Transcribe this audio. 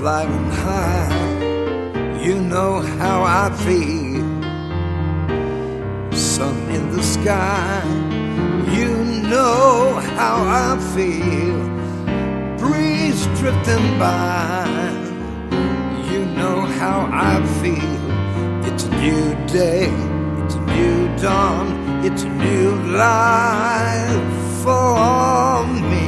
flying high. You know how I feel. Sun in the sky. You know how I feel. Breeze drifting by. You know how I feel. It's a new day. It's a new dawn. It's a new life for me.